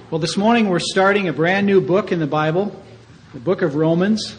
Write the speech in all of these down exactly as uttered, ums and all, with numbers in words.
Well, this morning we're starting a brand new book in the Bible, the book of Romans.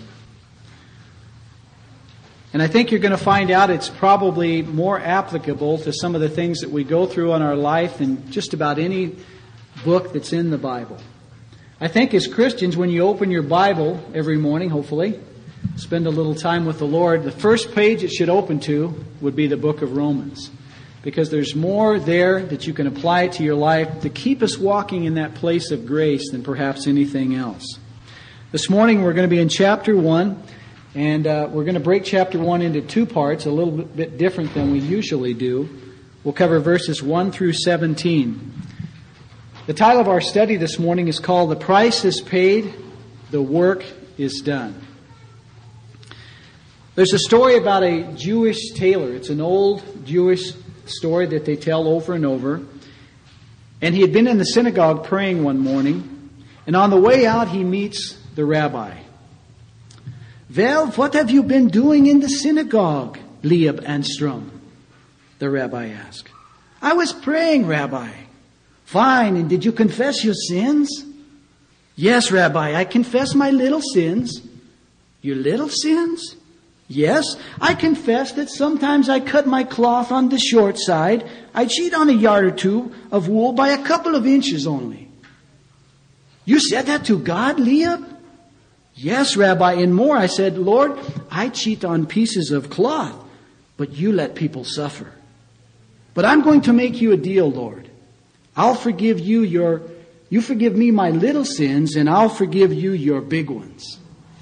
And I think you're going to find out it's probably more applicable to some of the things that we go through in our life than just about any book that's in the Bible. I think as Christians, when you open your Bible every morning, hopefully, spend a little time with the Lord, the first page it should open to would be the book of Romans. Because there's more there that you can apply to your life to keep us walking in that place of grace than perhaps anything else. This morning we're going to be in chapter one, and uh, we're going to break chapter one into two parts, a little bit different than we usually do. We'll cover verses one through seventeen. The title of our study this morning is called "The Price is Paid, the Work is Done." There's a story about a Jewish tailor. It's an old Jewish story that they tell over and over. And he had been in the synagogue praying one morning, and on the way out he meets the rabbi. "Well, what have you been doing in the synagogue, Lieb Anstrom?" the rabbi asked. "I was praying, Rabbi." "Fine, and did you confess your sins?" "Yes, Rabbi, I confess my little sins." "Your little sins?" "Yes, I confess that sometimes I cut my cloth on the short side. I cheat on a yard or two of wool by a couple of inches only." "You said that to God, Lieb?" "Yes, Rabbi, and more. I said, Lord, I cheat on pieces of cloth, but you let people suffer. But I'm going to make you a deal, Lord. I'll forgive you your, you forgive me my little sins, and I'll forgive you your big ones."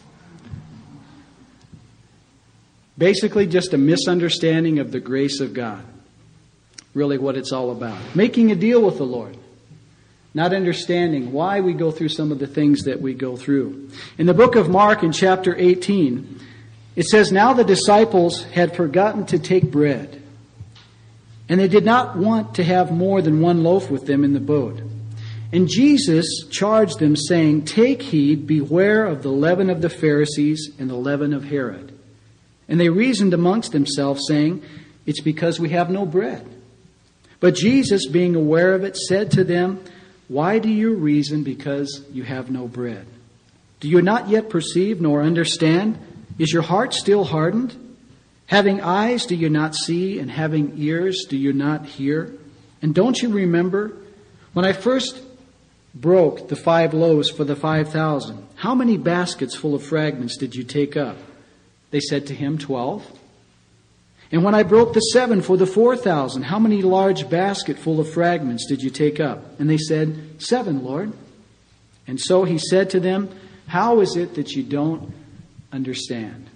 Basically, just a misunderstanding of the grace of God. Really what it's all about. Making a deal with the Lord. Not understanding why we go through some of the things that we go through. In the book of Mark, in chapter eighteen, it says, "Now the disciples had forgotten to take bread, and they did not want to have more than one loaf with them in the boat. And Jesus charged them, saying, 'Take heed, beware of the leaven of the Pharisees and the leaven of Herod.' And they reasoned amongst themselves, saying, 'It's because we have no bread.' But Jesus, being aware of it, said to them, 'Why do you reason because you have no bread? Do you not yet perceive nor understand? Is your heart still hardened? Having eyes, do you not see? And having ears, do you not hear? And don't you remember when I first broke the five loaves for the five thousand? How many baskets full of fragments did you take up?' They said to him, twelve. And when I broke the seven for the four thousand, how many large baskets full of fragments did you take up? And they said, seven, Lord. And so he said to them, how is it that you don't understand?"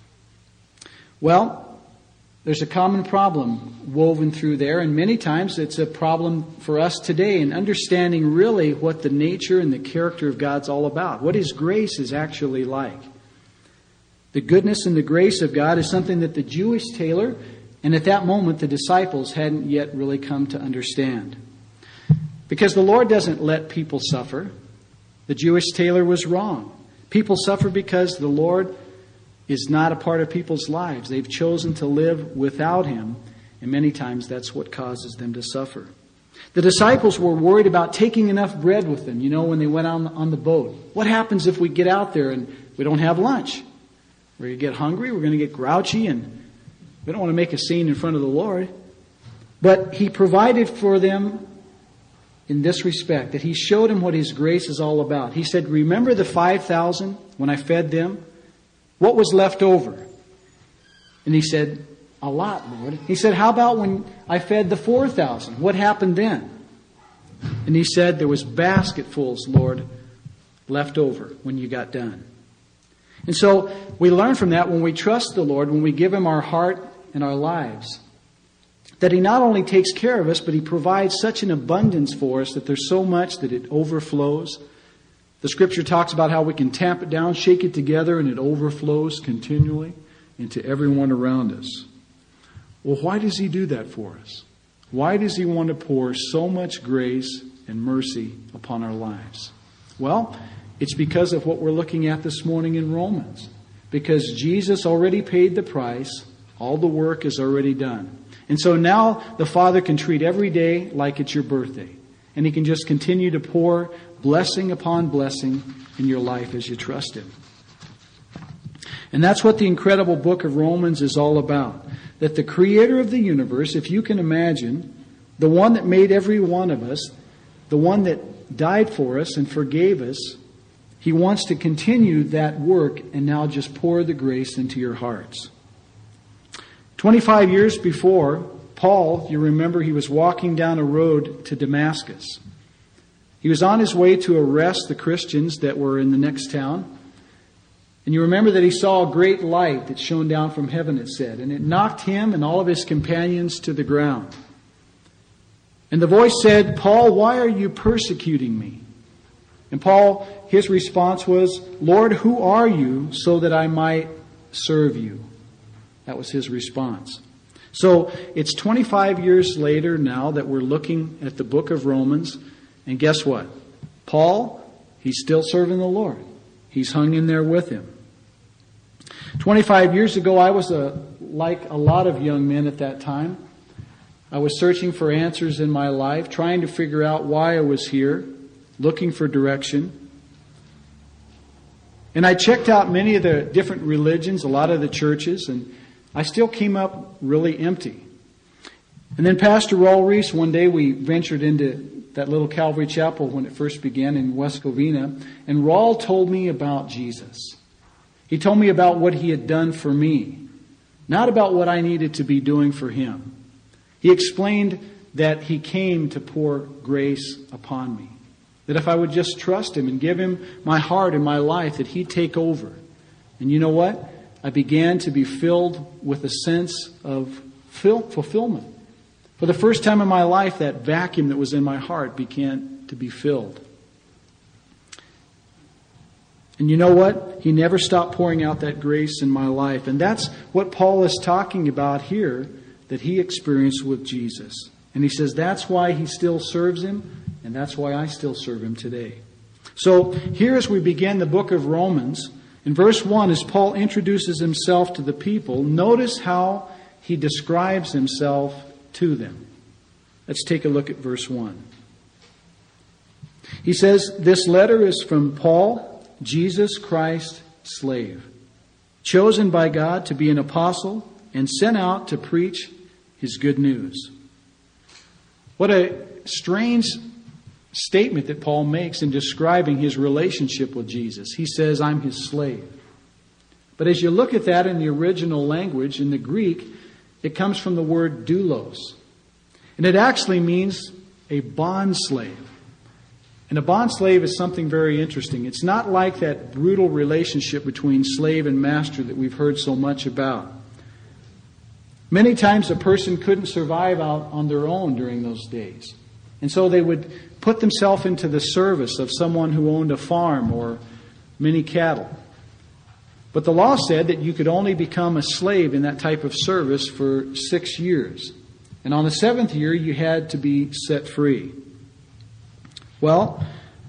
Well, there's a common problem woven through there, and many times it's a problem for us today in understanding really what the nature and the character of God's all about, what His grace is actually like. The goodness and the grace of God is something that the Jewish tailor and at that moment the disciples hadn't yet really come to understand. Because the Lord doesn't let people suffer. The Jewish tailor was wrong. People suffer because the Lord is not a part of people's lives. They've chosen to live without Him, and many times that's what causes them to suffer. The disciples were worried about taking enough bread with them, you know, when they went on, on the boat. What happens if we get out there and we don't have lunch? We're going to get hungry, we're going to get grouchy, and we don't want to make a scene in front of the Lord. But He provided for them in this respect, that He showed them what His grace is all about. He said, remember the five thousand when I fed them? What was left over? And He said, a lot, Lord. He said, how about when I fed the four thousand? What happened then? And He said, there was basketfuls, Lord, left over when you got done. And so we learn from that when we trust the Lord, when we give Him our heart and our lives, that He not only takes care of us, but He provides such an abundance for us that there's so much that it overflows. The Scripture talks about how we can tamp it down, shake it together, and it overflows continually into everyone around us. Well, why does He do that for us? Why does He want to pour so much grace and mercy upon our lives? Well, it's because of what we're looking at this morning in Romans. Because Jesus already paid the price. All the work is already done. And so now the Father can treat every day like it's your birthday. And He can just continue to pour blessing upon blessing in your life as you trust Him. And that's what the incredible book of Romans is all about. That the Creator of the universe, if you can imagine, the one that made every one of us, the one that died for us and forgave us, He wants to continue that work and now just pour the grace into your hearts. twenty-five years before, Paul, you remember, he was walking down a road to Damascus. He was on his way to arrest the Christians that were in the next town. And you remember that he saw a great light that shone down from heaven, it said. And it knocked him and all of his companions to the ground. And the voice said, "Paul, why are you persecuting me?" And Paul, his response was, "Lord, who are you so that I might serve you?" That was his response. So it's twenty-five years later now that we're looking at the book of Romans. And guess what? Paul, he's still serving the Lord. He's hung in there with Him. twenty-five years ago, I was a, like a lot of young men at that time. I was searching for answers in my life, trying to figure out why I was here, looking for direction. And I checked out many of the different religions, a lot of the churches, and I still came up really empty. And then Pastor Raul Reese, one day we ventured into that little Calvary Chapel when it first began in West Covina, and Raul told me about Jesus. He told me about what He had done for me, not about what I needed to be doing for Him. He explained that He came to pour grace upon me, that if I would just trust Him and give Him my heart and my life, that He'd take over. And you know what? I began to be filled with a sense of fulfillment. For the first time in my life, that vacuum that was in my heart began to be filled. And you know what? He never stopped pouring out that grace in my life. And that's what Paul is talking about here, that he experienced with Jesus. And he says that's why he still serves Him, and that's why I still serve Him today. So here as we begin the book of Romans, in verse one, as Paul introduces himself to the people, notice how he describes himself to them. Let's take a look at verse one. He says, "This letter is from Paul, Jesus Christ's slave, chosen by God to be an apostle and sent out to preach His good news." What a strange statement that Paul makes in describing his relationship with Jesus. He says, "I'm His slave." But as you look at that in the original language, in the Greek, it comes from the word doulos. And it actually means a bond slave. And a bond slave is something very interesting. It's not like that brutal relationship between slave and master that we've heard so much about. Many times a person couldn't survive out on their own during those days. And so they would put themselves into the service of someone who owned a farm or many cattle. But the law said that you could only become a slave in that type of service for six years. And on the seventh year, you had to be set free. Well,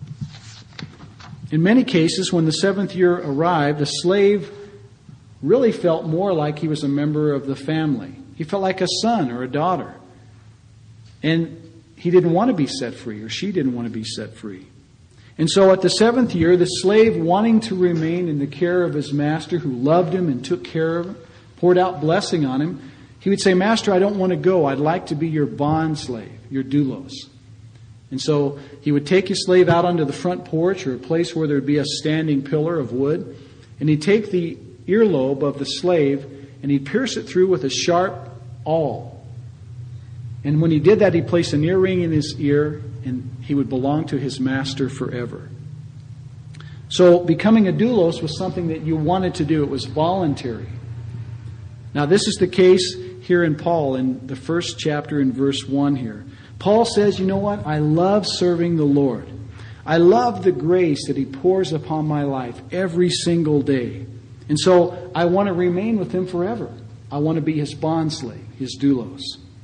in many cases, when the seventh year arrived, the slave really felt more like he was a member of the family. He felt like a son or a daughter. And he didn't want to be set free, or she didn't want to be set free. And so at the seventh year, the slave, wanting to remain in the care of his master who loved him and took care of him, poured out blessing on him, he would say, "Master, I don't want to go. I'd like to be your bond slave, your doulos." And so he would take his slave out onto the front porch, or a place where there would be a standing pillar of wood, and he'd take the earlobe of the slave and he'd pierce it through with a sharp awl. And when he did that, he'd place an earring in his ear, and he would belong to his master forever. So becoming a doulos was something that you wanted to do. It was voluntary. Now this is the case here in Paul in the first chapter in verse one here. Paul says, you know what? I love serving the Lord. I love the grace that He pours upon my life every single day. And so I want to remain with Him forever. I want to be His bondslave, His doulos.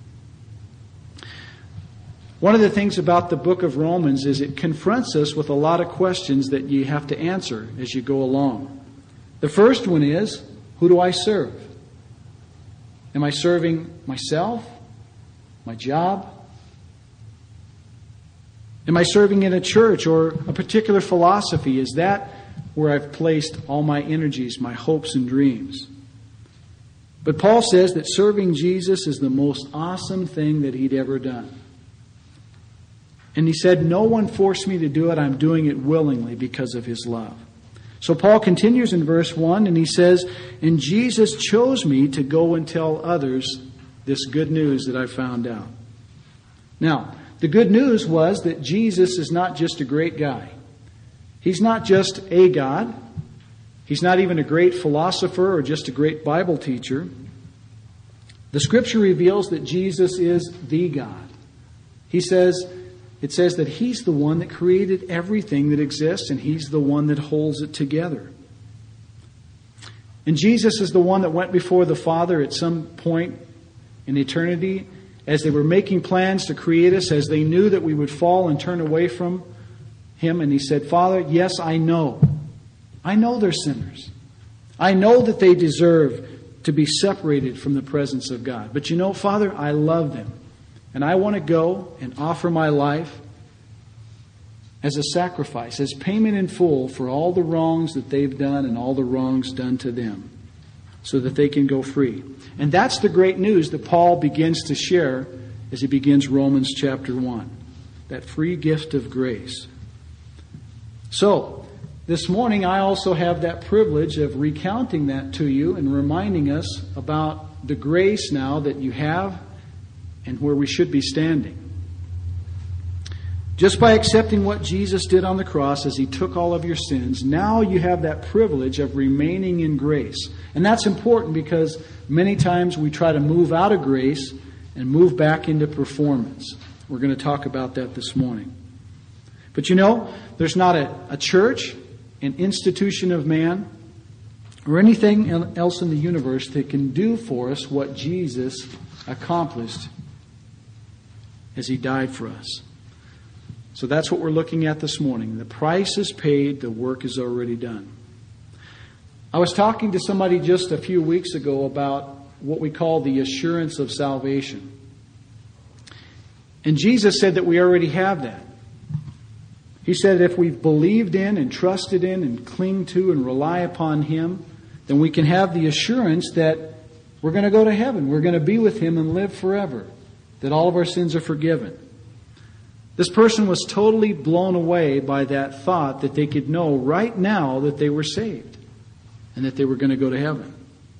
One of the things about the book of Romans is it confronts us with a lot of questions that you have to answer as you go along. The first one is, who do I serve? Am I serving myself? My job? Am I serving in a church or a particular philosophy? Is that where I've placed all my energies, my hopes and dreams? But Paul says that serving Jesus is the most awesome thing that he'd ever done. And he said, no one forced me to do it. I'm doing it willingly because of his love. So Paul continues in verse one and he says, and Jesus chose me to go and tell others this good news that I found out. Now, the good news was that Jesus is not just a great guy. He's not just a God. He's not even a great philosopher or just a great Bible teacher. The Scripture reveals that Jesus is the God. He says, it says that He's the one that created everything that exists, and He's the one that holds it together. And Jesus is the one that went before the Father at some point in eternity as they were making plans to create us, as they knew that we would fall and turn away from Him. And He said, Father, yes, I know. I know they're sinners. I know that they deserve to be separated from the presence of God. But you know, Father, I love them. And I want to go and offer my life as a sacrifice, as payment in full for all the wrongs that they've done and all the wrongs done to them, so that they can go free. And that's the great news that Paul begins to share as he begins Romans chapter one. That free gift of grace. So, this morning I also have that privilege of recounting that to you and reminding us about the grace now that you have and where we should be standing. Just by accepting what Jesus did on the cross as He took all of your sins, now you have that privilege of remaining in grace. And that's important because many times we try to move out of grace and move back into performance. We're going to talk about that this morning. But you know, there's not a, a church, an institution of man, or anything else in the universe that can do for us what Jesus accomplished as He died for us. So that's what we're looking at this morning. The price is paid, the work is already done. I was talking to somebody just a few weeks ago about what we call the assurance of salvation. And Jesus said that we already have that. He said if we've believed in and trusted in and cling to and rely upon Him, then we can have the assurance that we're going to go to heaven. We're going to be with Him and live forever. That all of our sins are forgiven. This person was totally blown away by that thought that they could know right now that they were saved and that they were going to go to heaven.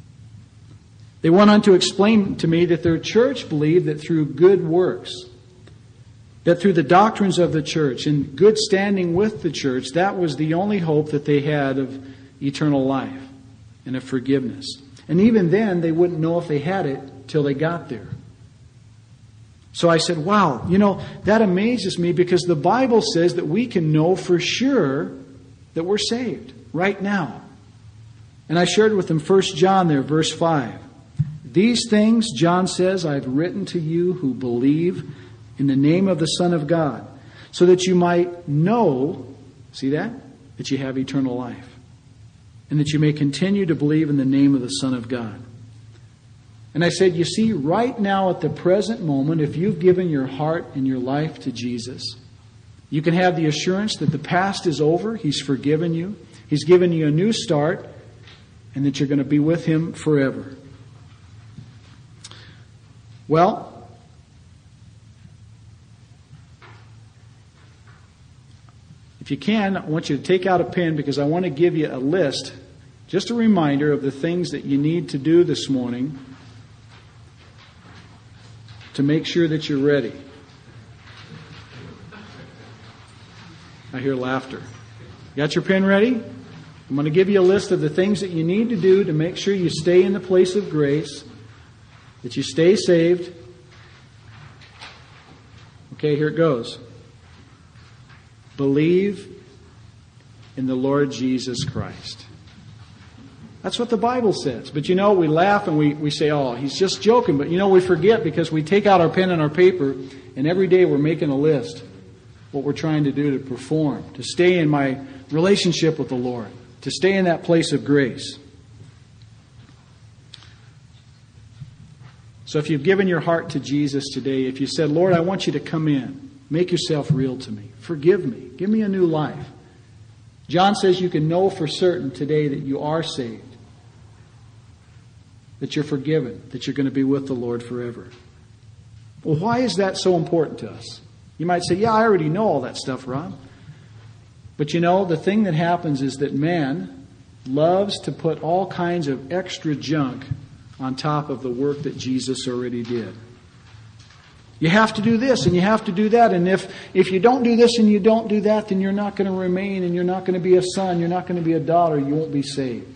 They went on to explain to me that their church believed that through good works, that through the doctrines of the church and good standing with the church, that was the only hope that they had of eternal life and of forgiveness. And even then, they wouldn't know if they had it till they got there. So I said, wow, you know, that amazes me because the Bible says that we can know for sure that we're saved right now. And I shared with them First John there, verse five. These things, John says, I've written to you who believe in the name of the Son of God, so that you might know, see that? That you have eternal life. And that you may continue to believe in the name of the Son of God. And I said, you see, right now at the present moment, if you've given your heart and your life to Jesus, you can have the assurance that the past is over. He's forgiven you. He's given you a new start, and that you're going to be with Him forever. Well, if you can, I want you to take out a pen because I want to give you a list, just a reminder of the things that you need to do this morning to make sure that you're ready. I hear laughter. Got your pen ready? I'm going to give you a list of the things that you need to do to make sure you stay in the place of grace, that you stay saved. Okay, here it goes. Believe in the Lord Jesus Christ. That's what the Bible says. But you know, we laugh and we, we say, oh, he's just joking. But you know, we forget because we take out our pen and our paper and every day we're making a list. What we're trying to do to perform, to stay in my relationship with the Lord, to stay in that place of grace. So if you've given your heart to Jesus today, if you said, Lord, I want you to come in. Make yourself real to me. Forgive me. Give me a new life. John says you can know for certain today that you are saved, that you're forgiven, that you're going to be with the Lord forever. Well, why is that so important to us? You might say, yeah, I already know all that stuff, Rob. But you know, the thing that happens is that man loves to put all kinds of extra junk on top of the work that Jesus already did. You have to do this and you have to do that. And if, if you don't do this and you don't do that, then you're not going to remain and you're not going to be a son. You're not going to be a daughter. You won't be saved.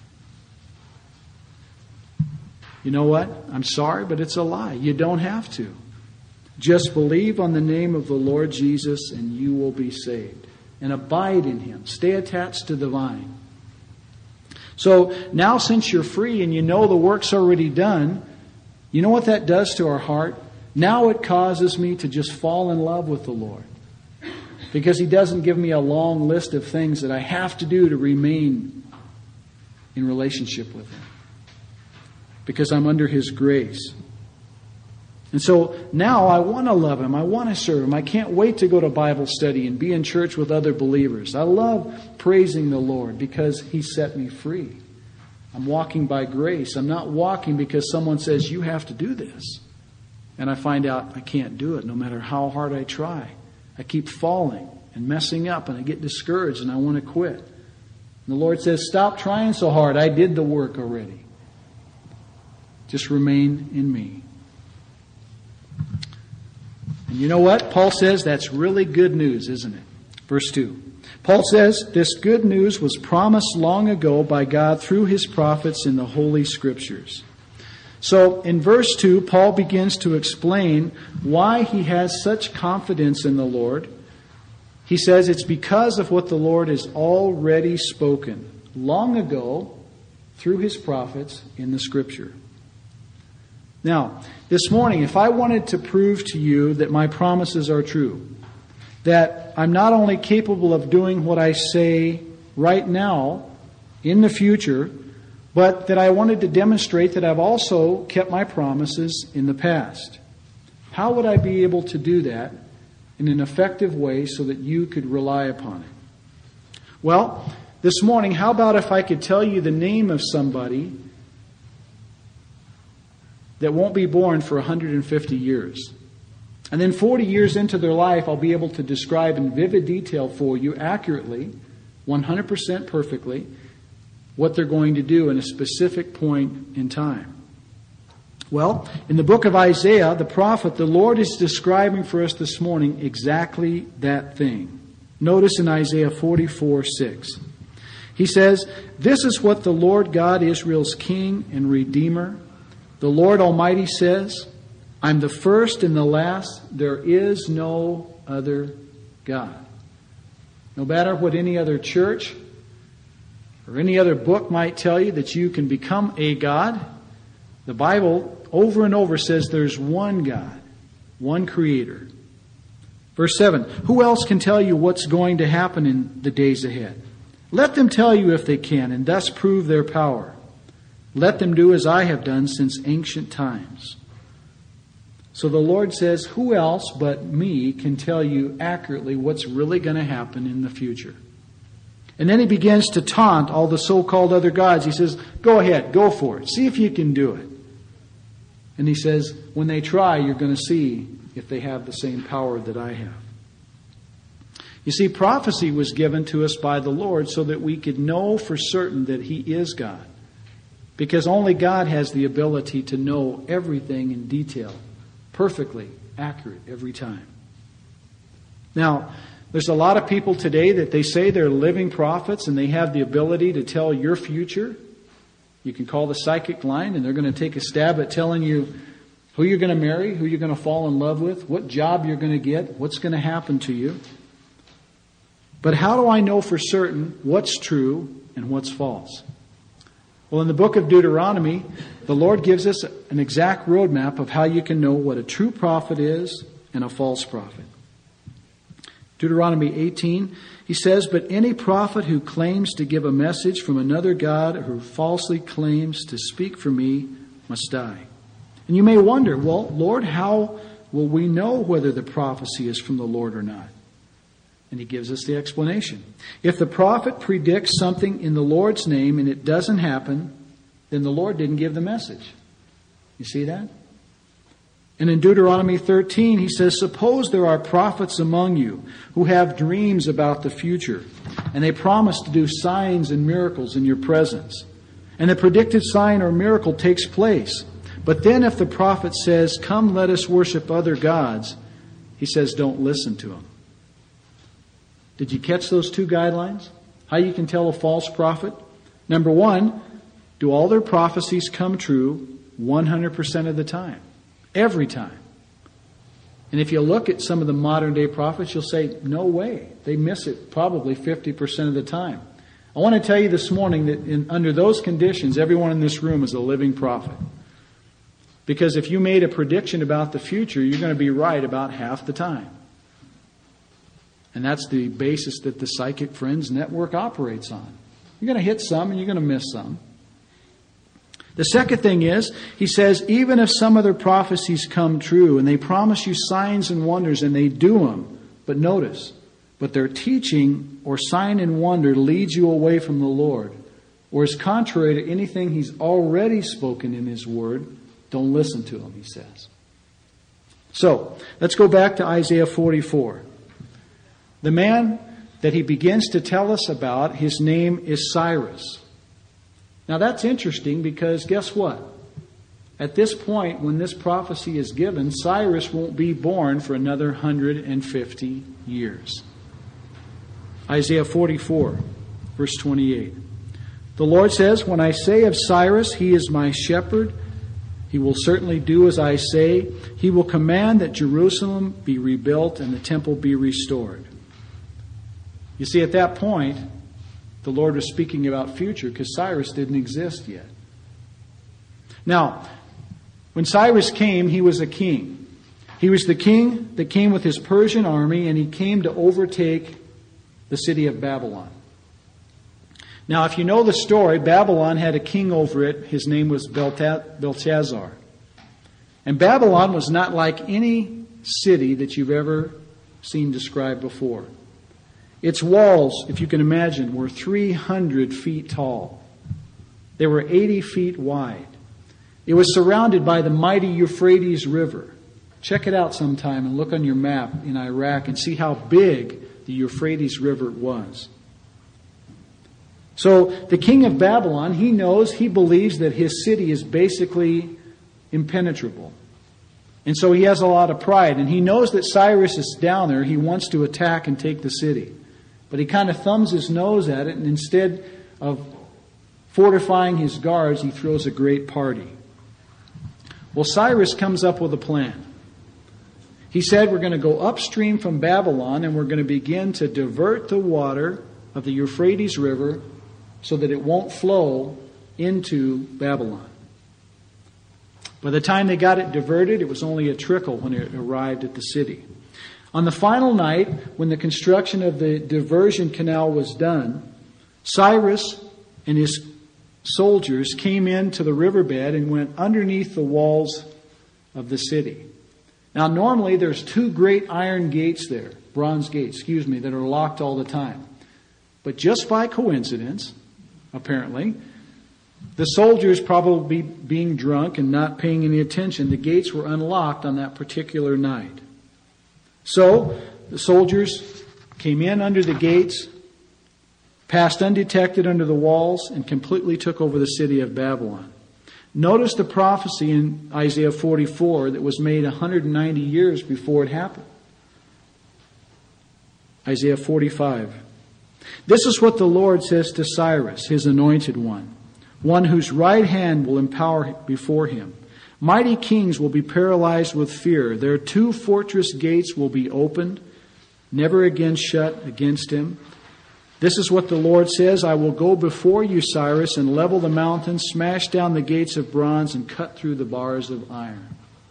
You know what? I'm sorry, but it's a lie. You don't have to. Just believe on the name of the Lord Jesus and you will be saved. And abide in Him. Stay attached to the vine. So now since you're free and you know the work's already done, you know what that does to our heart? Now it causes me to just fall in love with the Lord. Because He doesn't give me a long list of things that I have to do to remain in relationship with Him. Because I'm under His grace. And so now I want to love Him. I want to serve Him. I can't wait to go to Bible study and be in church with other believers. I love praising the Lord because He set me free. I'm walking by grace. I'm not walking because someone says, you have to do this. And I find out I can't do it no matter how hard I try. I keep falling and messing up and I get discouraged and I want to quit. And the Lord says, stop trying so hard. I did the work already. Just remain in me. And you know what? Paul says that's really good news, isn't it? Verse two. Paul says this good news was promised long ago by God through His prophets in the Holy Scriptures. So in verse two, Paul begins to explain why he has such confidence in the Lord. He says it's because of what the Lord has already spoken long ago through His prophets in the Scripture. Now, this morning, if I wanted to prove to you that my promises are true, that I'm not only capable of doing what I say right now in the future, but that I wanted to demonstrate that I've also kept my promises in the past. How would I be able to do that in an effective way so that you could rely upon it? Well, this morning, how about if I could tell you the name of somebody that won't be born for one hundred fifty years? And then forty years into their life, I'll be able to describe in vivid detail for you accurately, one hundred percent perfectly, what they're going to do in a specific point in time. Well, in the book of Isaiah, the prophet, the Lord is describing for us this morning exactly that thing. Notice in Isaiah forty-four six. He says, "This is what the Lord God, Israel's King and Redeemer, the Lord Almighty says, I'm the first and the last. There is no other God." No matter what any other church or any other book might tell you that you can become a God, the Bible over and over says there's one God, one Creator. Verse seven, who else can tell you what's going to happen in the days ahead? Let them tell you if they can, and thus prove their power. Let them do as I have done since ancient times. So the Lord says, who else but me can tell you accurately what's really going to happen in the future? And then he begins to taunt all the so-called other gods. He says, go ahead, go for it. See if you can do it. And he says, when they try, you're going to see if they have the same power that I have. You see, prophecy was given to us by the Lord so that we could know for certain that He is God. Because only God has the ability to know everything in detail, perfectly accurate every time. Now, there's a lot of people today that they say they're living prophets and they have the ability to tell your future. You can call the psychic line and they're going to take a stab at telling you who you're going to marry, who you're going to fall in love with, what job you're going to get, what's going to happen to you. But how do I know for certain what's true and what's false? Well, in the book of Deuteronomy, the Lord gives us an exact roadmap of how you can know what a true prophet is and a false prophet. Deuteronomy eighteen, he says, but any prophet who claims to give a message from another God or who falsely claims to speak for me must die. And you may wonder, well, Lord, how will we know whether the prophecy is from the Lord or not? And he gives us the explanation. If the prophet predicts something in the Lord's name and it doesn't happen, then the Lord didn't give the message. You see that? And in Deuteronomy thirteen, he says, suppose there are prophets among you who have dreams about the future, and they promise to do signs and miracles in your presence. And the predicted sign or miracle takes place. But then if the prophet says, come, let us worship other gods, he says, don't listen to him. Did you catch those two guidelines? How you can tell a false prophet? Number one, do all their prophecies come true one hundred percent of the time? Every time. And if you look at some of the modern day prophets, you'll say, no way. They miss it probably fifty percent of the time. I want to tell you this morning that in, under those conditions, everyone in this room is a living prophet. Because if you made a prediction about the future, you're going to be right about half the time. And that's the basis that the Psychic Friends Network operates on. You're going to hit some and you're going to miss some. The second thing is, he says, even if some of their prophecies come true and they promise you signs and wonders and they do them, but notice, but their teaching or sign and wonder leads you away from the Lord or is contrary to anything he's already spoken in his word, don't listen to him, he says. So, let's go back to Isaiah forty-four. The man that he begins to tell us about, his name is Cyrus. Now that's interesting because guess what? At this point, when this prophecy is given, Cyrus won't be born for another one hundred fifty years. Isaiah forty-four, verse twenty-eight. The Lord says, when I say of Cyrus, he is my shepherd, he will certainly do as I say. He will command that Jerusalem be rebuilt and the temple be restored. You see, at that point, the Lord was speaking about future because Cyrus didn't exist yet. Now, when Cyrus came, he was a king. He was the king that came with his Persian army, and he came to overtake the city of Babylon. Now, if you know the story, Babylon had a king over it. His name was Belshazzar. And Babylon was not like any city that you've ever seen described before. Its walls, if you can imagine, were three hundred feet tall. They were eighty feet wide. It was surrounded by the mighty Euphrates River. Check it out sometime and look on your map in Iraq and see how big the Euphrates River was. So the king of Babylon, he knows, he believes that his city is basically impenetrable. And so he has a lot of pride. And he knows that Cyrus is down there. He wants to attack and take the city. But he kind of thumbs his nose at it, and instead of fortifying his guards, he throws a great party. Well, Cyrus comes up with a plan. He said, we're going to go upstream from Babylon, and we're going to begin to divert the water of the Euphrates River so that it won't flow into Babylon. By the time they got it diverted, it was only a trickle when it arrived at the city. On the final night, when the construction of the diversion canal was done, Cyrus and his soldiers came into the riverbed and went underneath the walls of the city. Now, normally there's two great iron gates there, bronze gates, excuse me, that are locked all the time. But just by coincidence, apparently, the soldiers, probably being drunk and not paying any attention, the gates were unlocked on that particular night. So, the soldiers came in under the gates, passed undetected under the walls, and completely took over the city of Babylon. Notice the prophecy in Isaiah forty-four that was made one hundred ninety years before it happened. Isaiah forty-five. This is what the Lord says to Cyrus, his anointed one, one whose right hand will empower before him. Mighty kings will be paralyzed with fear. Their two fortress gates will be opened, never again shut against him. This is what the Lord says, I will go before you, Cyrus, and level the mountains, smash down the gates of bronze, and cut through the bars of iron.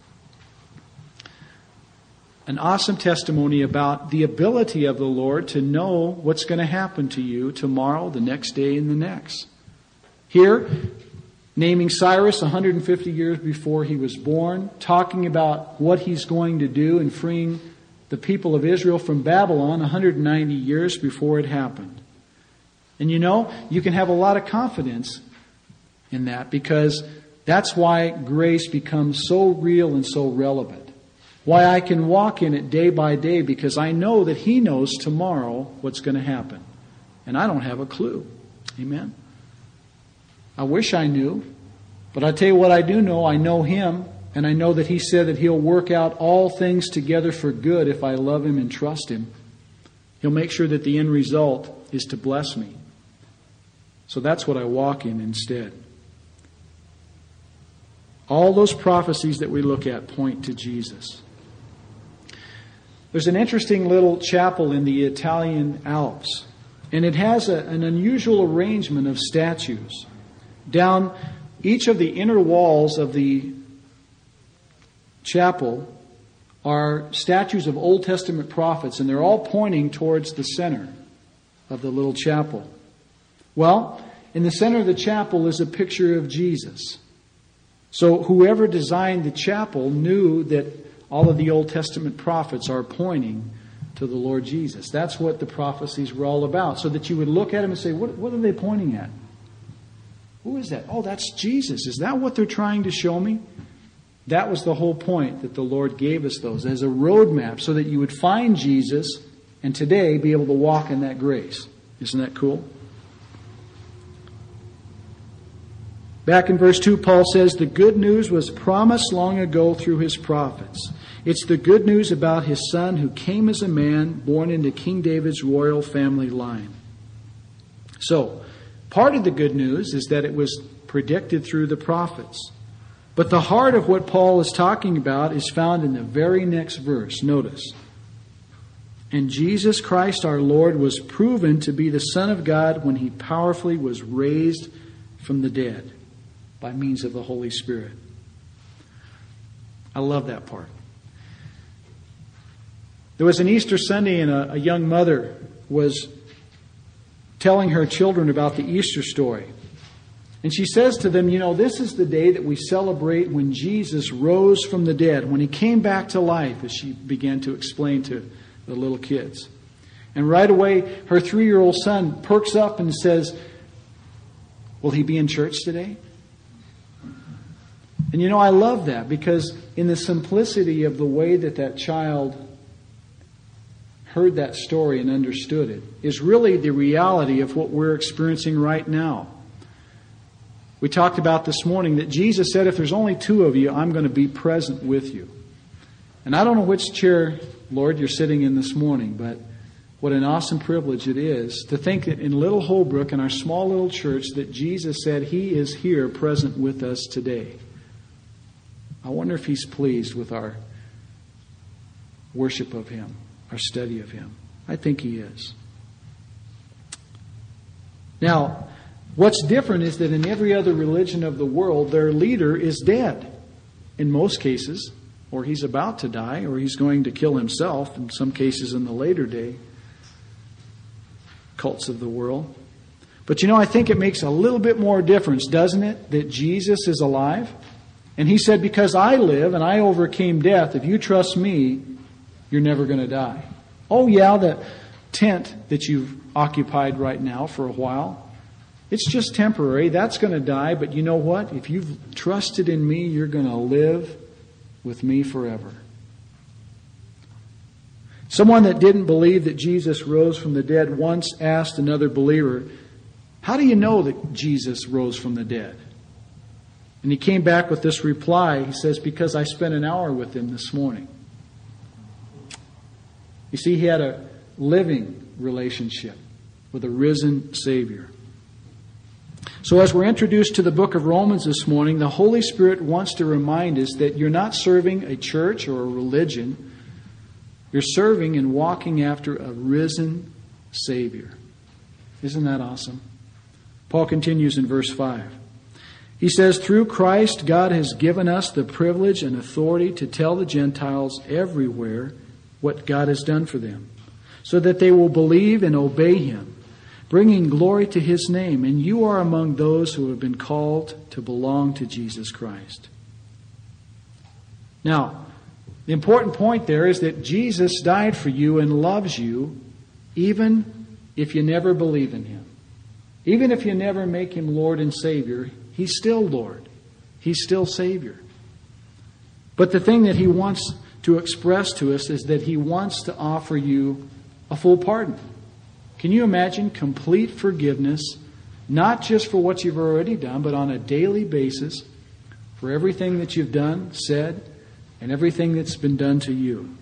An awesome testimony about the ability of the Lord to know what's going to happen to you tomorrow, the next day, and the next. Here, naming Cyrus one hundred fifty years before he was born, talking about what he's going to do in freeing the people of Israel from Babylon one hundred ninety years before it happened. And you know, you can have a lot of confidence in that, because that's why grace becomes so real and so relevant. Why I can walk in it day by day, because I know that He knows tomorrow what's going to happen. And I don't have a clue. Amen? I wish I knew. But I tell you what I do know. I know Him. And I know that He said that He'll work out all things together for good if I love Him and trust Him. He'll make sure that the end result is to bless me. So that's what I walk in instead. All those prophecies that we look at point to Jesus. There's an interesting little chapel in the Italian Alps, and it has a, an unusual arrangement of statues. Down each of the inner walls of the chapel are statues of Old Testament prophets, and they're all pointing towards the center of the little chapel. Well, in the center of the chapel is a picture of Jesus. So whoever designed the chapel knew that all of the Old Testament prophets are pointing to the Lord Jesus. That's what the prophecies were all about. So that you would look at them and say, what, what are they pointing at? Who is that? Oh, that's Jesus. Is that what they're trying to show me? That was the whole point, that the Lord gave us those as a roadmap so that you would find Jesus and today be able to walk in that grace. Isn't that cool? Back in verse two, Paul says, the good news was promised long ago through His prophets. It's the good news about His Son who came as a man, born into King David's royal family line. So, part of the good news is that it was predicted through the prophets. But the heart of what Paul is talking about is found in the very next verse. Notice. And Jesus Christ our Lord was proven to be the Son of God when He powerfully was raised from the dead by means of the Holy Spirit. I love that part. There was an Easter Sunday, and a, a young mother was telling her children about the Easter story. And she says to them, you know, this is the day that we celebrate when Jesus rose from the dead, when He came back to life, as she began to explain to the little kids. And right away, her three-year-old son perks up and says, will he be in church today? And you know, I love that, because in the simplicity of the way that that child heard that story and understood it is really the reality of what we're experiencing right now. We talked about this morning that Jesus said, if there's only two of you, I'm going to be present with you. And I don't know which chair, Lord, you're sitting in this morning, but what an awesome privilege it is to think that in Little Holbrook, in our small little church, that Jesus said He is here present with us today. I wonder if He's pleased with our worship of Him, our study of Him. I think He is. Now, what's different is that in every other religion of the world, their leader is dead in most cases, or he's about to die, or he's going to kill himself, in some cases in the later day cults of the world. But you know, I think it makes a little bit more difference, doesn't it, that Jesus is alive? And He said, because I live and I overcame death, if you trust me, you're never going to die. Oh yeah, the tent that you've occupied right now for a while, it's just temporary. That's going to die. But you know what? If you've trusted in me, you're going to live with me forever. Someone that didn't believe that Jesus rose from the dead once asked another believer, how do you know that Jesus rose from the dead? And he came back with this reply. He says, because I spent an hour with Him this morning. You see, he had a living relationship with a risen Savior. So as we're introduced to the book of Romans this morning, the Holy Spirit wants to remind us that you're not serving a church or a religion. You're serving and walking after a risen Savior. Isn't that awesome? Paul continues in verse five. He says, through Christ, God has given us the privilege and authority to tell the Gentiles everywhere what God has done for them, so that they will believe and obey Him. bringing glory to His name, and you are among those who have been called to belong to Jesus Christ. Now, the important point there is that Jesus died for you and loves you, even if you never believe in Him. Even if you never make Him Lord and Savior, He's still Lord. He's still Savior. But the thing that He wants to express to us is that He wants to offer you a full pardon. Can you imagine complete forgiveness, not just for what you've already done, but on a daily basis for everything that you've done, said, and everything that's been done to you?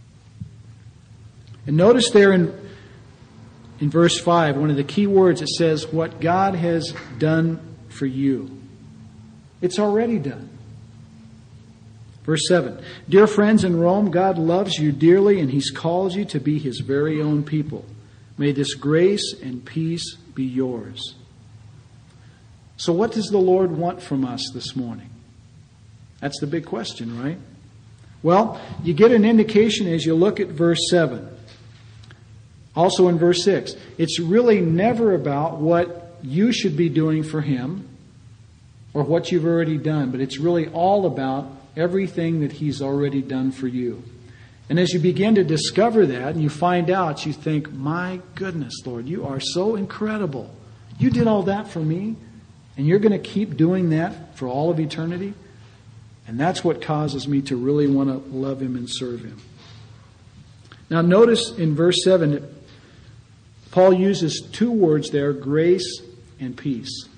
And notice there in, in verse five, one of the key words, it says, what God has done for you. It's already done. Verse seven, dear friends in Rome, God loves you dearly and He's called you to be His very own people. May this grace and peace be yours. So what does the Lord want from us this morning? That's the big question, right? Well, you get an indication as you look at verse seven. Also in verse six, it's really never about what you should be doing for Him or what you've already done, but it's really all about everything that He's already done for you. And as you begin to discover that and you find out, you think, my goodness, Lord, you are so incredible. You did all that for me, and you're going to keep doing that for all of eternity? And that's what causes me to really want to love Him and serve Him. Now notice in verse seven, Paul uses two words there, grace and peace.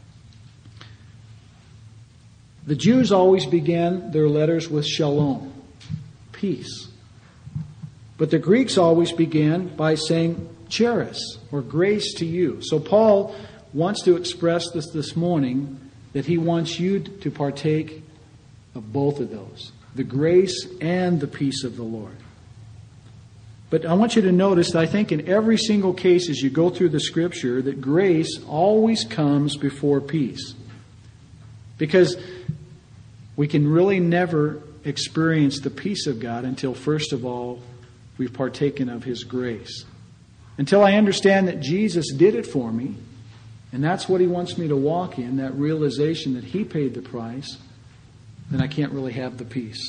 The Jews always began their letters with shalom, peace. But the Greeks always began by saying charis, or grace to you. So Paul wants to express this this morning, that he wants you to partake of both of those, the grace and the peace of the Lord. But I want you to notice that I think in every single case as you go through the Scripture, that grace always comes before peace. Because we can really never experience the peace of God until, first of all, we've partaken of His grace. Until I understand that Jesus did it for me, and that's what He wants me to walk in, that realization that He paid the price, then I can't really have the peace.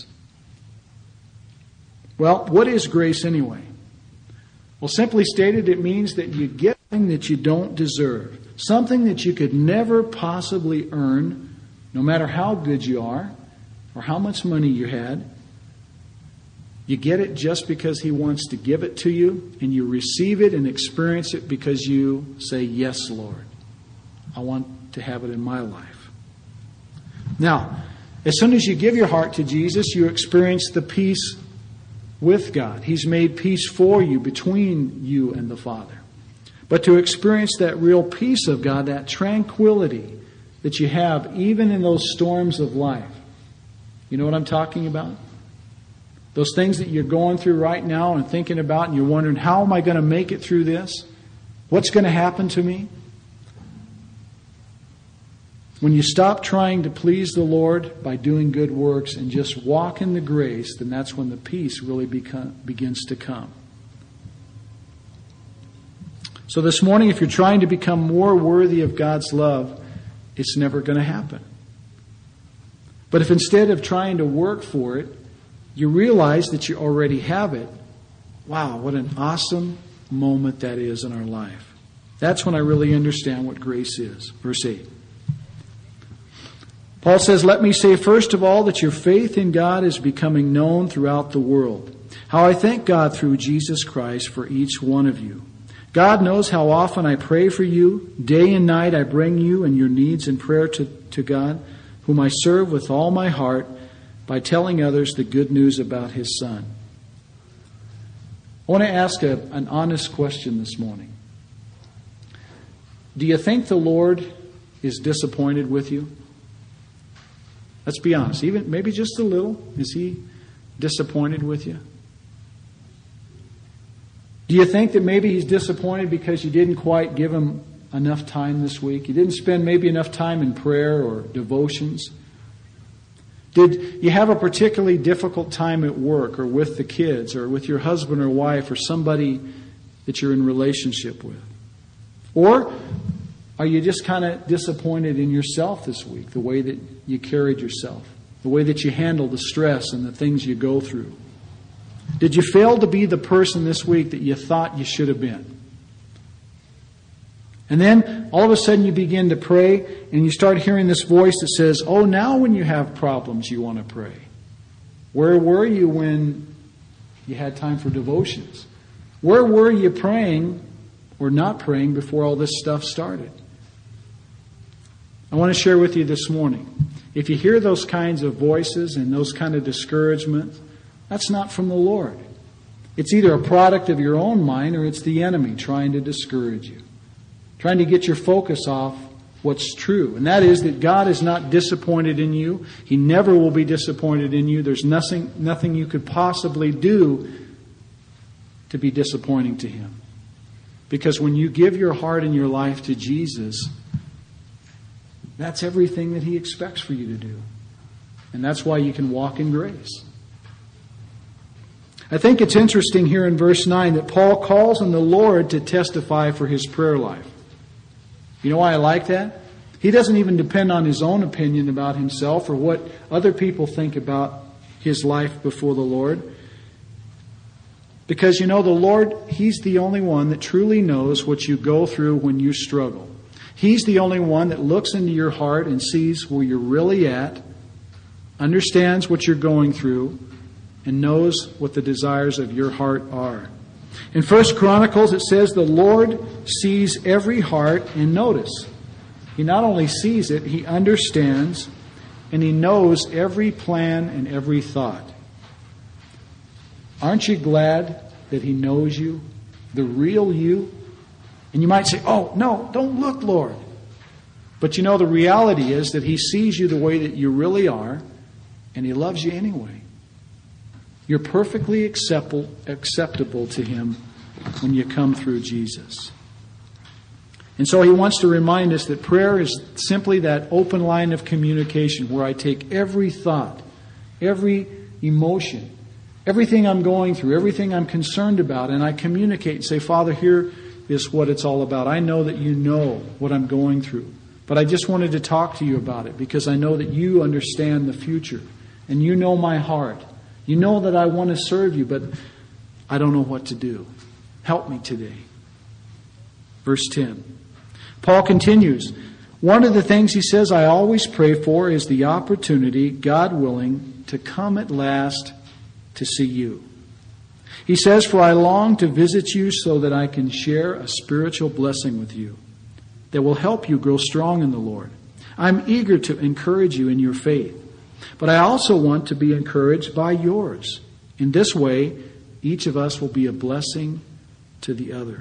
Well, what is grace anyway? Well, simply stated, it means that you get something that you don't deserve. Something that you could never possibly earn, no matter how good you are or how much money you had. You get it just because He wants to give it to you, and you receive it and experience it because you say, yes, Lord, I want to have it in my life. Now, as soon as you give your heart to Jesus, you experience the peace with God. He's made peace for you, between you and the Father. But to experience that real peace of God, that tranquility that you have even in those storms of life. You know what I'm talking about? Those things that you're going through right now and thinking about, and you're wondering, how am I going to make it through this? What's going to happen to me? When you stop trying to please the Lord by doing good works and just walk in the grace, then that's when the peace really become, begins to come. So this morning, if you're trying to become more worthy of God's love, it's never going to happen. But if instead of trying to work for it, you realize that you already have it, wow, what an awesome moment that is in our life. That's when I really understand what grace is. Verse eight. Paul says, let me say first of all that your faith in God is becoming known throughout the world. How I thank God through Jesus Christ for each one of you. God knows how often I pray for you. Day and night I bring you and your needs in prayer to, to God, whom I serve with all my heart by telling others the good news about His Son. I want to ask a, an honest question this morning. Do you think the Lord is disappointed with you? Let's be honest. Even maybe just a little. Is He disappointed with you? Do you think that maybe He's disappointed because you didn't quite give Him enough time this week? You didn't spend maybe enough time in prayer or devotions? Did you have a particularly difficult time at work or with the kids or with your husband or wife or somebody that you're in relationship with? Or are you just kind of disappointed in yourself this week, the way that you carried yourself, the way that you handle the stress and the things you go through? Did you fail to be the person this week that you thought you should have been? And then all of a sudden you begin to pray and you start hearing this voice that says, oh, now when you have problems you want to pray. Where were you when you had time for devotions? Where were you praying or not praying before all this stuff started? I want to share with you this morning. If you hear those kinds of voices and those kind of discouragements, that's not from the Lord. It's either a product of your own mind or it's the enemy trying to discourage you, trying to get your focus off what's true. And that is that God is not disappointed in you. He never will be disappointed in you. There's nothing, nothing you could possibly do to be disappointing to Him. Because when you give your heart and your life to Jesus, that's everything that He expects for you to do. And that's why you can walk in grace. I think it's interesting here in verse nine that Paul calls on the Lord to testify for his prayer life. You know why I like that? He doesn't even depend on his own opinion about himself or what other people think about his life before the Lord. Because, you know, the Lord, He's the only one that truly knows what you go through when you struggle. He's the only one that looks into your heart and sees where you're really at, understands what you're going through, and knows what the desires of your heart are. In First Chronicles it says the Lord sees every heart, and notice, He not only sees it, He understands, and He knows every plan and every thought. Aren't you glad that He knows you, the real you? And you might say, oh, no, don't look, Lord. But you know, the reality is that He sees you the way that you really are, and He loves you anyway. You're perfectly acceptable, acceptable to Him when you come through Jesus. And so He wants to remind us that prayer is simply that open line of communication where I take every thought, every emotion, everything I'm going through, everything I'm concerned about, and I communicate and say, Father, here is what it's all about. I know that you know what I'm going through, but I just wanted to talk to you about it because I know that you understand the future and you know my heart. You know that I want to serve you, but I don't know what to do. Help me today. Verse ten. Paul continues. One of the things he says I always pray for is the opportunity, God willing, to come at last to see you. He says, for I long to visit you so that I can share a spiritual blessing with you that will help you grow strong in the Lord. I'm eager to encourage you in your faith. But I also want to be encouraged by yours. In this way, each of us will be a blessing to the other.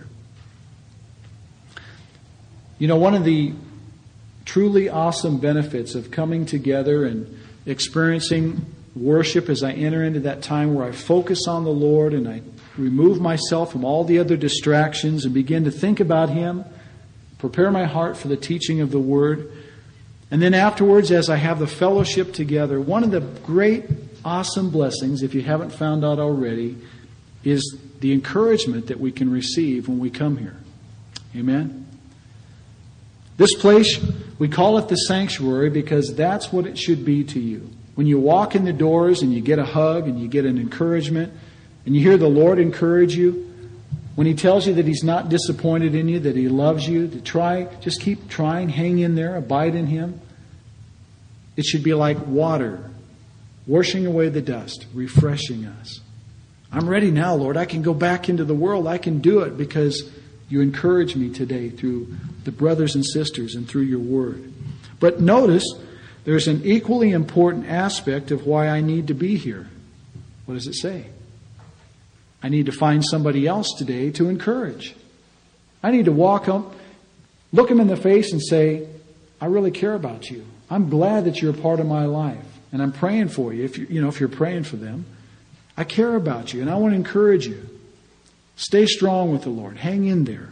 You know, one of the truly awesome benefits of coming together and experiencing worship as I enter into that time where I focus on the Lord and I remove myself from all the other distractions and begin to think about Him, prepare my heart for the teaching of the Word. And then afterwards, as I have the fellowship together, one of the great, awesome blessings, if you haven't found out already, is the encouragement that we can receive when we come here. Amen? This place, we call it the sanctuary because that's what it should be to you. When you walk in the doors and you get a hug and you get an encouragement and you hear the Lord encourage you, when He tells you that He's not disappointed in you, that He loves you, to try, just keep trying, hang in there, abide in Him. It should be like water, washing away the dust, refreshing us. I'm ready now, Lord. I can go back into the world. I can do it because you encourage me today through the brothers and sisters and through your word. But notice, there's an equally important aspect of why I need to be here. What does it say? I need to find somebody else today to encourage. I need to walk up, look them in the face and say, I really care about you. I'm glad that you're a part of my life. And I'm praying for you. If you, you know, if you're praying for them, I care about you and I want to encourage you. Stay strong with the Lord. Hang in there.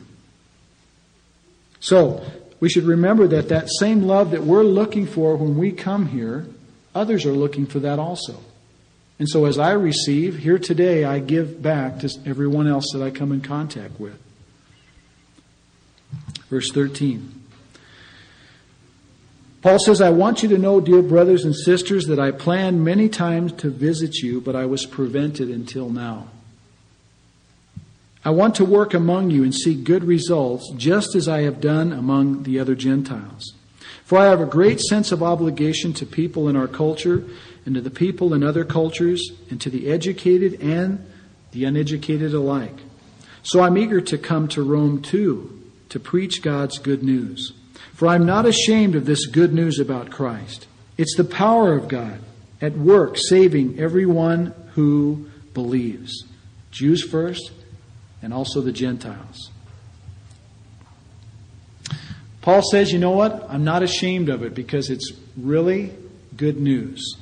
So, we should remember that that same love that we're looking for when we come here, others are looking for that also. And so as I receive, here today, I give back to everyone else that I come in contact with. Verse thirteen. Paul says, I want you to know, dear brothers and sisters, that I planned many times to visit you, but I was prevented until now. I want to work among you and see good results, just as I have done among the other Gentiles. For I have a great sense of obligation to people in our culture, and to the people in other cultures, and to the educated and the uneducated alike. So I'm eager to come to Rome too, to preach God's good news. For I'm not ashamed of this good news about Christ. It's the power of God at work, saving everyone who believes. Jews first, and also the Gentiles. Paul says, you know what? I'm not ashamed of it because it's really good news.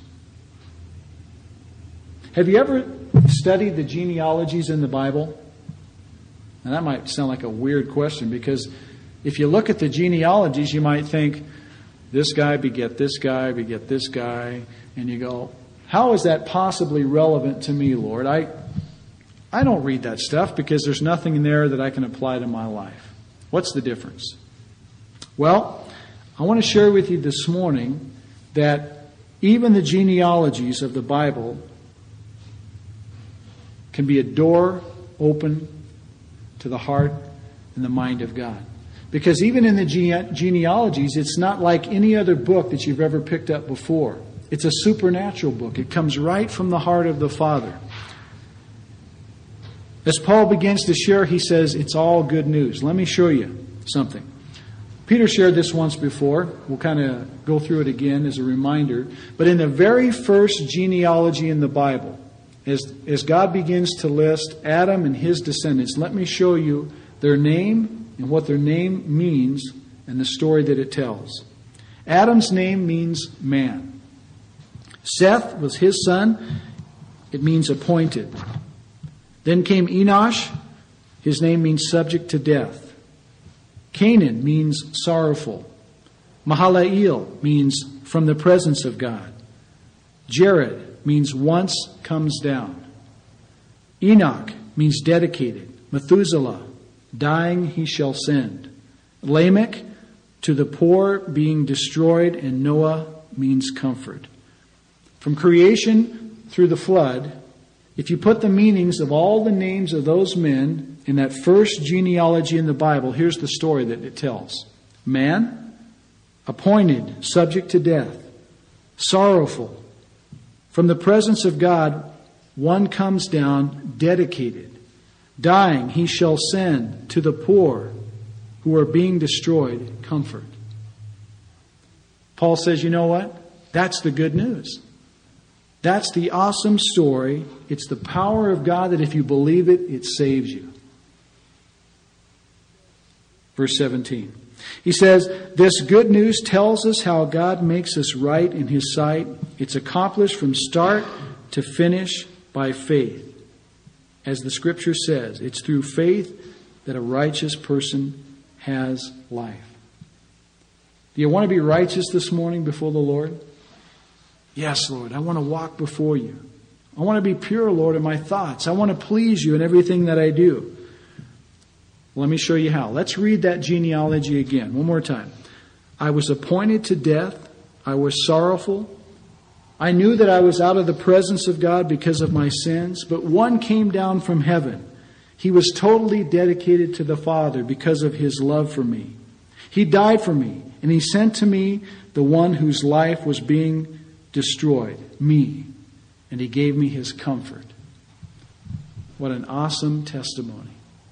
Have you ever studied the genealogies in the Bible? Now that might sound like a weird question, because if you look at the genealogies, you might think, this guy beget this guy, beget this guy, and you go, how is that possibly relevant to me, Lord? I I don't read that stuff because there's nothing in there that I can apply to my life. What's the difference? Well, I want to share with you this morning that even the genealogies of the Bible can be a door open to the heart and the mind of God. Because even in the gene- genealogies, it's not like any other book that you've ever picked up before. It's a supernatural book. It comes right from the heart of the Father. As Paul begins to share, he says, it's all good news. Let me show you something. Peter shared this once before. We'll kind of go through it again as a reminder. But in the very first genealogy in the Bible, as, as God begins to list Adam and his descendants, let me show you their name and what their name means and the story that it tells. Adam's name means man. Seth was his son. It means appointed. Then came Enosh. His name means subject to death. Canaan means sorrowful. Mahalalel means from the presence of God. Jared means once comes down. Enoch means dedicated. Methuselah, dying he shall send. Lamech, to the poor being destroyed, and Noah means comfort. From creation through the flood, if you put the meanings of all the names of those men in that first genealogy in the Bible, here's the story that it tells. Man, appointed, subject to death, sorrowful. From the presence of God, one comes down, dedicated. Dying, he shall send to the poor who are being destroyed comfort. Paul says, you know what? That's the good news. That's the awesome story. It's the power of God that if you believe it, it saves you. Verse seventeen. He says, this good news tells us how God makes us right in His sight. It's accomplished from start to finish by faith. As the Scripture says, it's through faith that a righteous person has life. Do you want to be righteous this morning before the Lord? Yes, Lord, I want to walk before you. I want to be pure, Lord, in my thoughts. I want to please you in everything that I do. Let me show you how. Let's read that genealogy again, one more time. I was appointed to death. I was sorrowful. I knew that I was out of the presence of God because of my sins, but one came down from heaven. He was totally dedicated to the Father because of His love for me. He died for me, and He sent to me the one whose life was being destroyed, me, and He gave me His comfort. What an awesome testimony.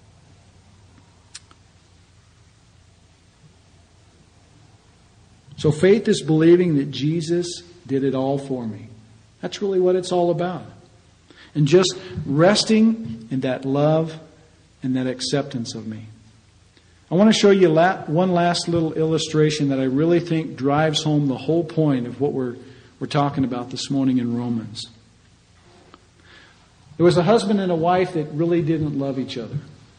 So faith is believing that Jesus did it all for me. That's really what it's all about. And just resting in that love and that acceptance of me. I want to show you one last little illustration that I really think drives home the whole point of what we're, we're talking about this morning in Romans. There was a husband and a wife that really didn't love each other.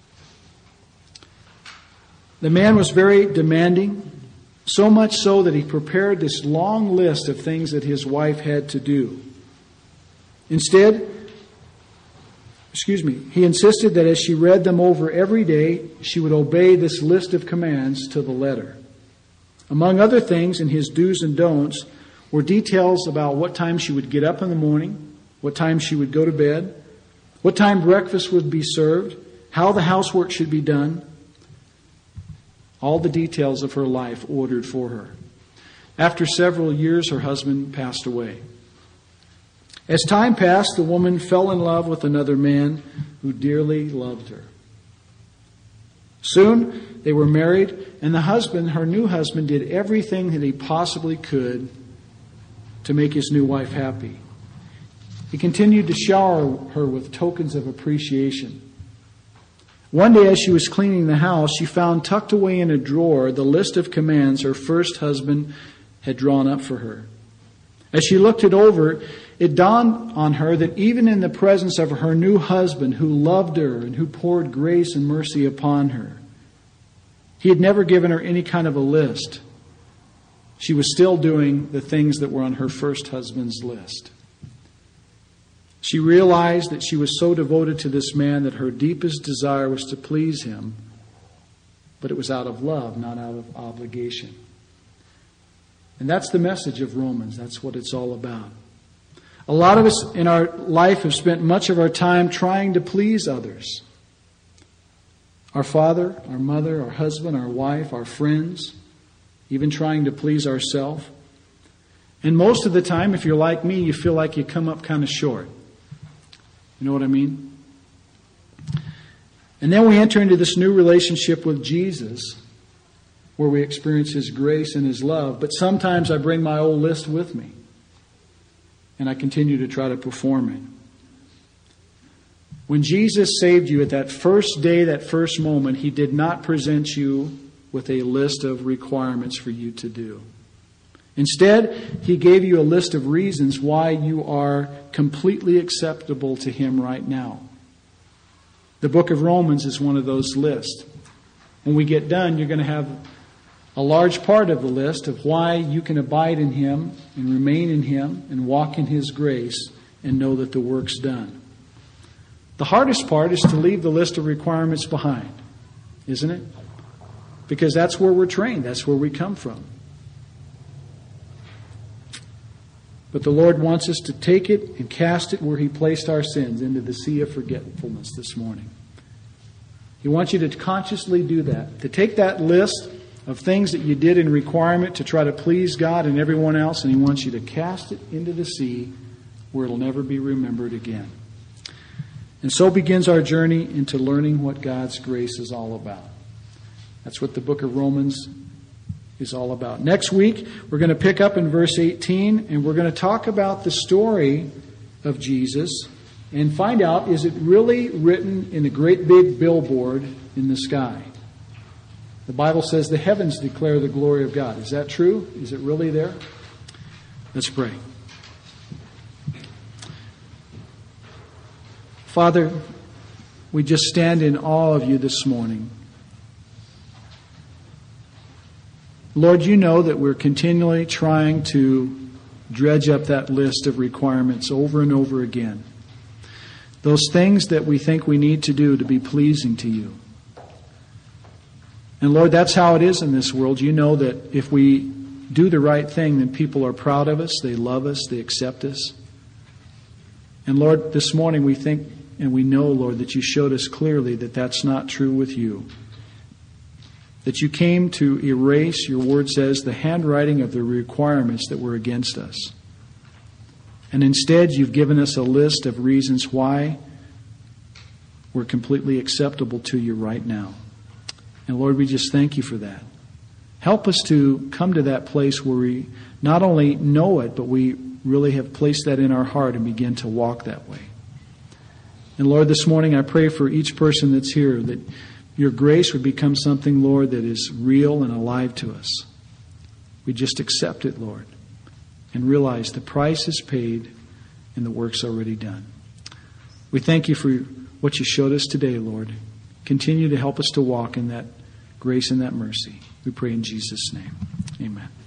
The man was very demanding. So much so that he prepared this long list of things that his wife had to do. Instead, excuse me, he insisted that as she read them over every day, she would obey this list of commands to the letter. Among other things in his do's and don'ts were details about what time she would get up in the morning, what time she would go to bed, what time breakfast would be served, how the housework should be done. All the details of her life ordered for her. After several years, her husband passed away. As time passed, the woman fell in love with another man who dearly loved her. Soon, they were married, and the husband, her new husband, did everything that he possibly could to make his new wife happy. He continued to shower her with tokens of appreciation. One day, as she was cleaning the house, she found tucked away in a drawer the list of commands her first husband had drawn up for her. As she looked it over, it dawned on her that even in the presence of her new husband, who loved her and who poured grace and mercy upon her, he had never given her any kind of a list. She was still doing the things that were on her first husband's list. She realized that she was so devoted to this man that her deepest desire was to please him, but it was out of love, not out of obligation. And that's the message of Romans. That's what it's all about. A lot of us in our life have spent much of our time trying to please others. Our father, our mother, our husband, our wife, our friends, even trying to please ourselves. And most of the time, if you're like me, you feel like you come up kind of short. You know what I mean? And then we enter into this new relationship with Jesus, where we experience His grace and His love. But sometimes I bring my old list with me, and I continue to try to perform it. When Jesus saved you at that first day, that first moment, He did not present you with a list of requirements for you to do. Instead, He gave you a list of reasons why you are completely acceptable to Him right now. The book of Romans is one of those lists. When we get done, you're going to have a large part of the list of why you can abide in Him and remain in Him and walk in His grace and know that the work's done. The hardest part is to leave the list of requirements behind, isn't it? Because that's where we're trained. That's where we come from. But the Lord wants us to take it and cast it where He placed our sins, into the sea of forgetfulness this morning. He wants you to consciously do that. To take that list of things that you did in requirement to try to please God and everyone else, and He wants you to cast it into the sea where it'll never be remembered again. And so begins our journey into learning what God's grace is all about. That's what the book of Romans is all about. Next week, we're going to pick up in verse eighteen, and we're going to talk about the story of Jesus and find out, is it really written in a great big billboard in the sky? The Bible says the heavens declare the glory of God. Is that true? Is it really there? Let's pray. Father, we just stand in awe of You this morning. Lord, You know that we're continually trying to dredge up that list of requirements over and over again. Those things that we think we need to do to be pleasing to You. And Lord, that's how it is in this world. You know that if we do the right thing, then people are proud of us, they love us, they accept us. And Lord, this morning we think and we know, Lord, that You showed us clearly that that's not true with You. That You came to erase, Your word says, the handwriting of the requirements that were against us. And instead, You've given us a list of reasons why we're completely acceptable to You right now. And Lord, we just thank You for that. Help us to come to that place where we not only know it, but we really have placed that in our heart and begin to walk that way. And Lord, this morning I pray for each person that's here that Your grace would become something, Lord, that is real and alive to us. We just accept it, Lord, and realize the price is paid and the work's already done. We thank You for what You showed us today, Lord. Continue to help us to walk in that grace and that mercy. We pray in Jesus' name. Amen.